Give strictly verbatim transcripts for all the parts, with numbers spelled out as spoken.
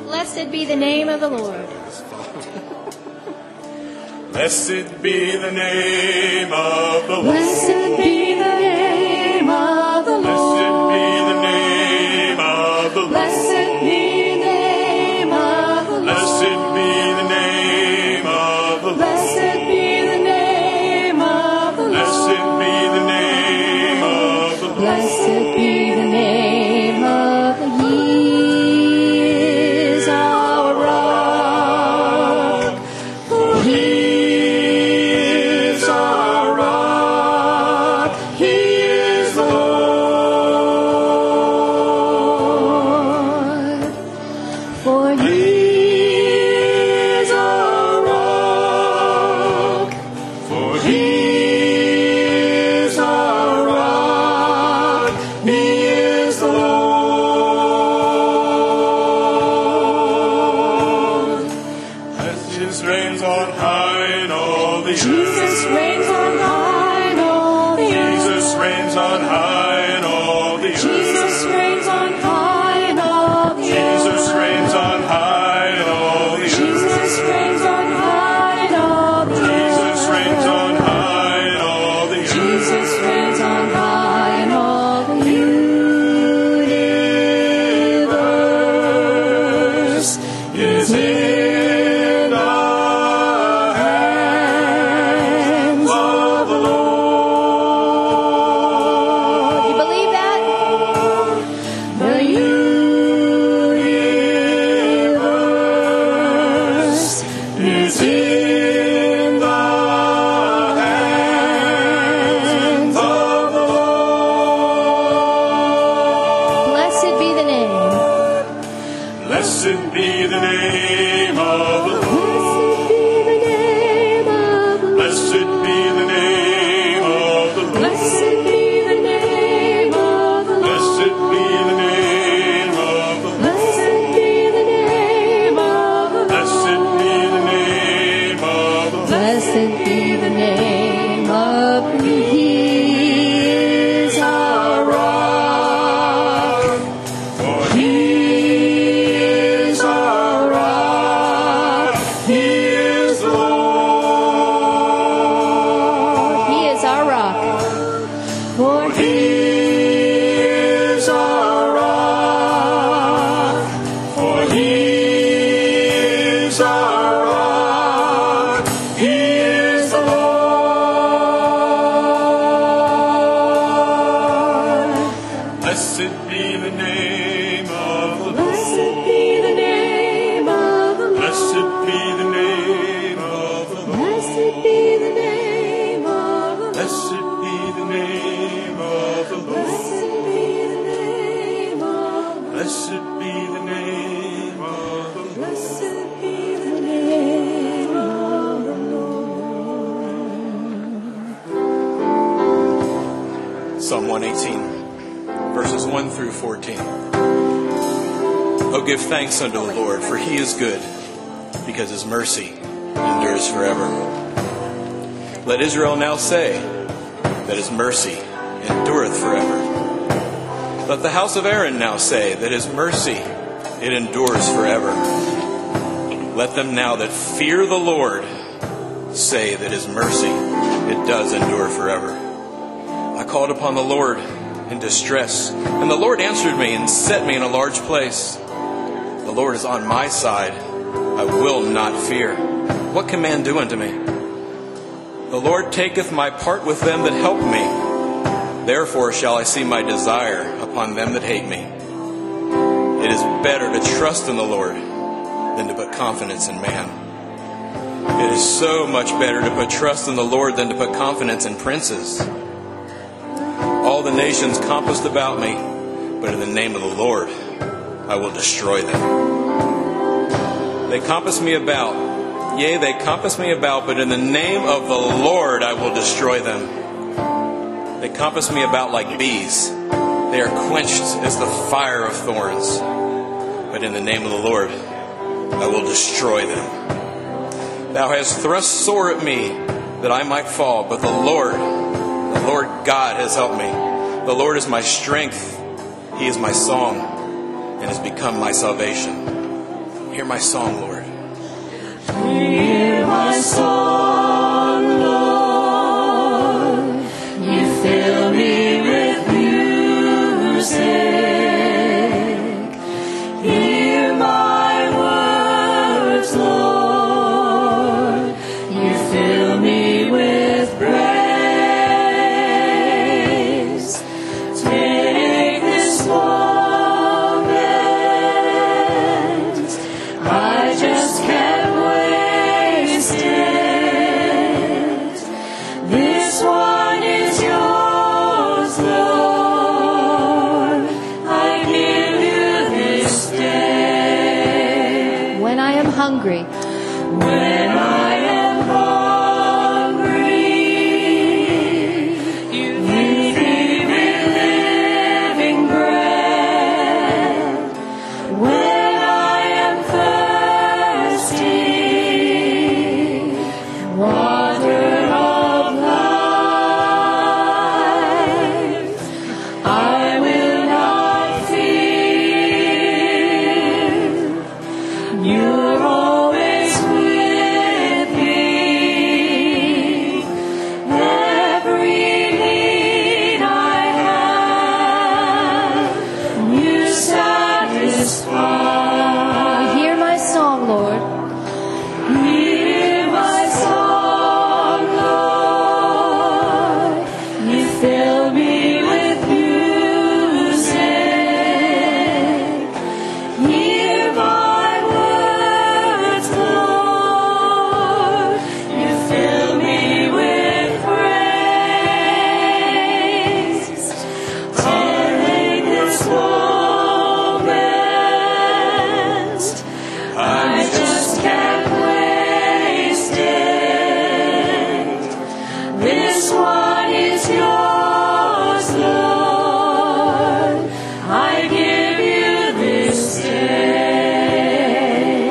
Blessed be the name of the Lord. Blessed be the name of the Lord. Blessed be the name of the Lord. Blessed be the name of the Lord. Blessed be the name of the Lord. Blessed be the name of the Lord. Blessed be the name of the Lord. Blessed be the name of the Lord. Blessed be the name of the He is our rock, for He is our rock. He is the Lord, for He is our rock, for He is our rock. He is the Lord. Jesus reigns on high in all the Jesus earth. reigns on high in all the earth. Jesus reigns on high in all the earth. Jesus reigns on high in all the earth. Jesus reigns on high in all the earth. Jesus reigns on high in all the earth. Jesus reigns on high in all the earth. Jesus reigns on high in all the Universe is in the hands of the Lord. You believe that? The universe Is in the hands of the Lord. Blessed be the name. Blessed be the name of the Lord. Blessed be the name of the Lord. Blessed be the name of the Lord. Blessed be the name of the Lord. Blessed be the name of the Lord. Blessed be the name of the Lord. Blessed be the name of He is our rock, for He is our rock. He is the Lord. He is our rock, for He is our rock, for He is our rock. He is the Lord. Blessed be the name of the Lord. Blessed be the name of the Lord. Blessed be the name of the Lord. Blessed be the name of the Lord. Blessed be the name of the Lord. Blessed be the name of the Lord. Blessed be the name of the Lord. Blessed be the name of the Lord. Psalm one eighteen, verses one through fourteen. Oh, give thanks unto the Lord, for He is good, because His mercy endures forever. Let Israel now say that His mercy endureth forever. Let the house of Aaron now say that His mercy, it endures forever. Let them now that fear the Lord say that His mercy, it does endure forever. I called upon the Lord in distress, and the Lord answered me and set me in a large place. The Lord is on my side. I will not fear. What can man do unto me? The Lord taketh my part with them that help me. Therefore shall I see my desire upon them that hate me. It is better to trust in the Lord than to put confidence in man. It is so much better to put trust in the Lord than to put confidence in princes. All the nations compassed about me, but in the name of the Lord I will destroy them. They compass me about, yea, they compass me about, but in the name of the Lord I will destroy them. They compass me about like bees. They are quenched as the fire of thorns. But in the name of the Lord I will destroy them. Thou hast thrust sore at me that I might fall, but the Lord, the Lord God has helped me. The Lord is my strength. He is my song and has become my salvation. Hear my song, Lord. Hear my song, Lord. You fill me with music. Hear my words, Lord. You fill me with praise. Take this moment. I just can't waste it. This one is yours, Lord. I give you this day. When I am hungry, When I am hungry, you feed me with living bread. When I am thirsty, water of life, I will not fear. You're always with me. Every need I have, you satisfy. hear my song, Lord. Hear my song, Lord. You fill me with music. Hear my words, Lord. You fill me with praise. Take this moment. I just can't waste it. This one is yours, Lord. I give you this day.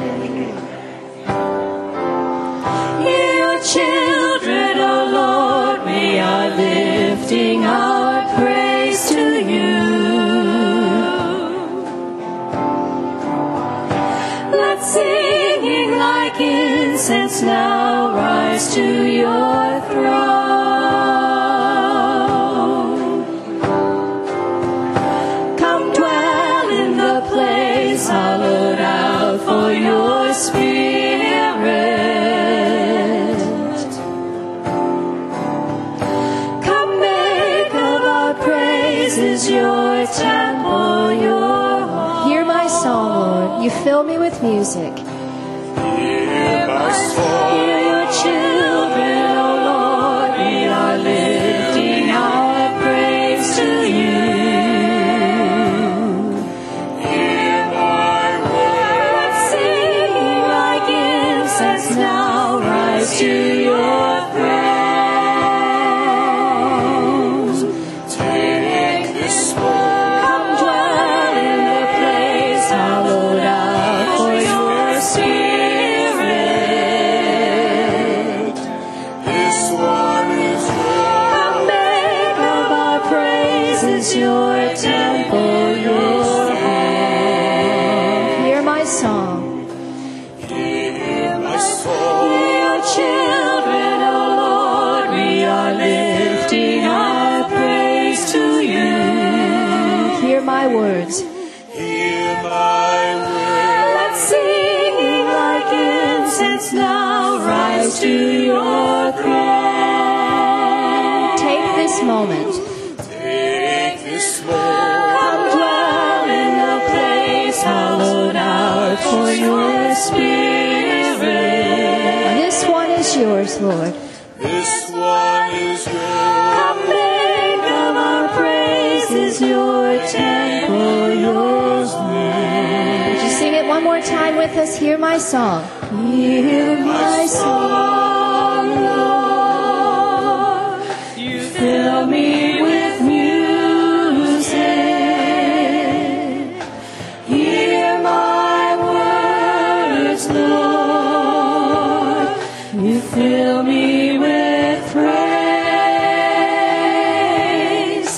Hear your children, oh Lord, we are lifting our praise to you. Let singing like incense now rise to your throne. Come dwell in the place hollowed out for your Spirit. Come make of our praises your temple, your home. Hear my song, Lord. You fill me with music. Hear my song. Hear your children, oh Lord, we are lifting our praise to you. Hear my Let singing like incense now rise to your throne. Take this moment. Come dwell in the place hallowed out for your Spirit. This one is yours. Come make of our praises your temple, your home. Hear my song. Hear my song. Hear your children, oh Lord, we are lifting our praise to you. Hear my words. Hear my word. Let singing like incense now rise to your throne. Take this moment. Take this moment. Come dwell in the place hollowed out for your Spirit. This one is yours, Lord. This one is yours. Come make of our praises your temple, yours. Would you sing it one more time with us? Hear my song. Hear my song, Lord. You fill me with music. Hear my words, Lord. You fill me with praise.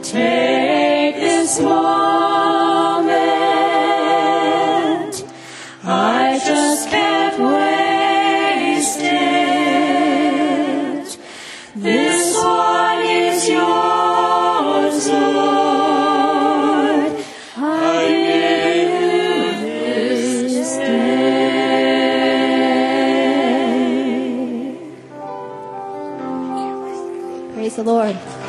Take this moment. This one is yours, Lord. I give this day. Praise the Lord.